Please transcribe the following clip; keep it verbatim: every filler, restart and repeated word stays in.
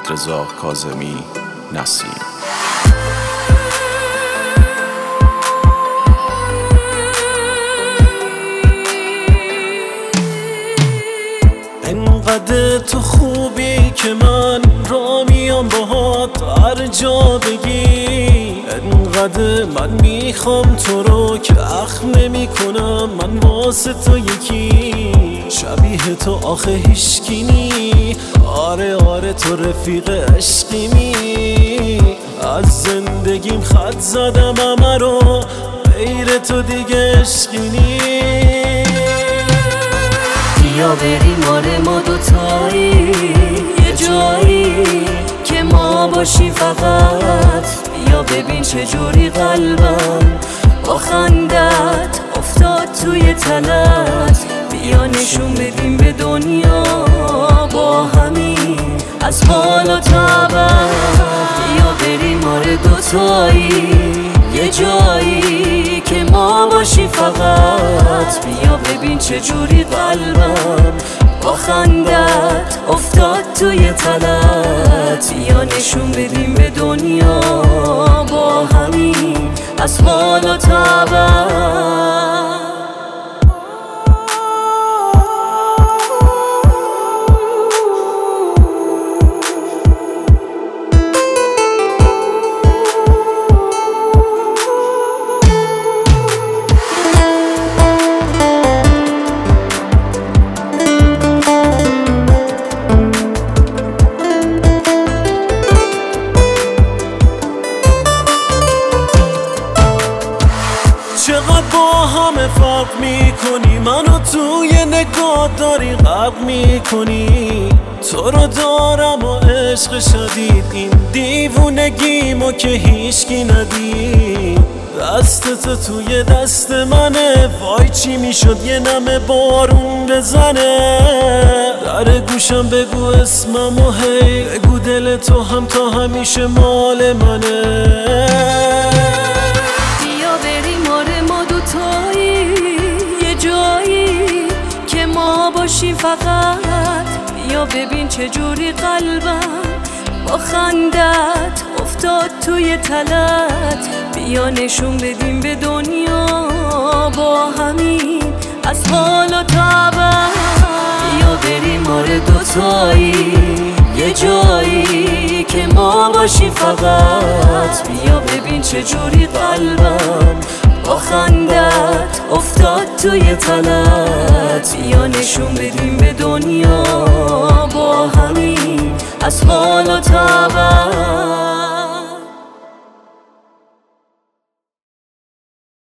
رضا کاظمی نسیم. انقدر تو خوبی که من را میام باهات هر جا بگی، انقدر من میخوام تو رو که اخم نمی کنم من واسه تو یکی. شبیه تو آخه هیشکی نی، آره آره تو رفیق عشقیمی. از زندگیم خط زدم همه رو، غیر تو دیگه عشقی نی. بیا بریم آره ما دوتایی یه جایی که ما باشیم فقط. بیا ببین چجوری قلبم با خندت افتاد توی تلت. بیا نشون بدیم به دنیا با همین از حال و طبع. بیا بریم آره دوتایی یه جایی که ما باشیم فقط. بیا ببین چجوری قلبم با خندت افتاد توی تلت. بیا نشون بدیم به دنیا با همین از حال و طبع. چقدر با همه فرق میکنی، منو توی نگاه داری غرق میکنی. تو رو دارم و عشق شدید، این دیوونگیمو که هیچکی ندید. دستت توی دست منه، وای چی میشد یه نمه بارون بزنه. در گوشم بگو اسمم و هی بگو دل تو هم تا همیشه مال منه. باشیم فقط. بیا ببین چجوری قلبم با خندت افتاد توی تلت. بیا نشون بدیم به دنیا با همین از حال و طبع. بیا بریم آره دوتایی یه جایی که ما باشیم فقط. بیا ببین چجوری قلبم با خندت افتاد توی تلت. بیا نشون بدیم به دنیا با همین از حال و طبع.